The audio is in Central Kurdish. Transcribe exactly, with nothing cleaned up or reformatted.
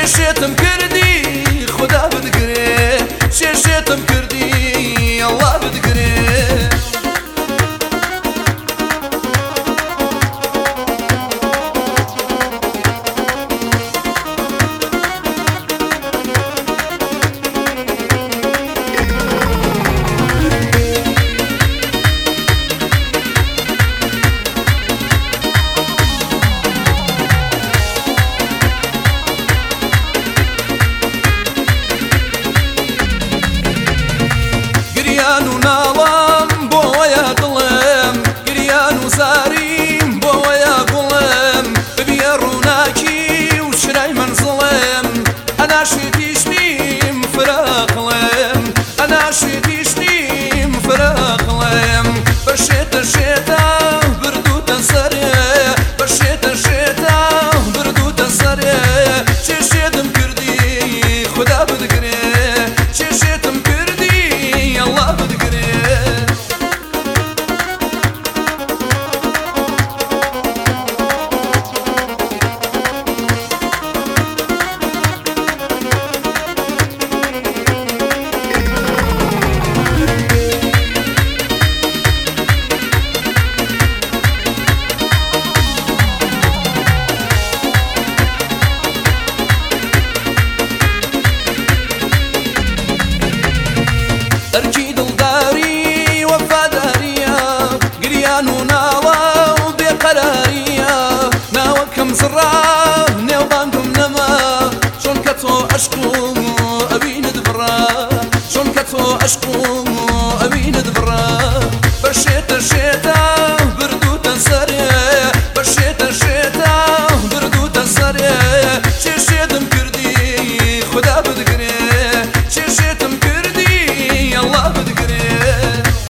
شێشێتم کردی خدا بدگرێ شێشێتم کردی ئەڵڵا بدگرێ گریان و ناڵام بۆ وەیە دڵم گریان و زاریم بۆ وەیە گوڵم ببیە ڕووناکی و شرای مەنزڵم ئەناشێتیشنیم فراقڵم ئەناشێتیشنیم فراقڵم بەشێتە شێتە بردووتە سەرێ بەشێتە شێتە بردووتە سەرێ چێشێتم کردی خدا بدگرێ چێشێتم کردی ئەڵڵا بدگرێ ئەرکی دڵداری وەفاداریە گریان و ناڵە و بێقەراریە ناوەکەم زڕا نێوبانگم نەما چۆن کە تۆ عەشقم ئەبینت بڕا چۆن کە تۆ عەشقم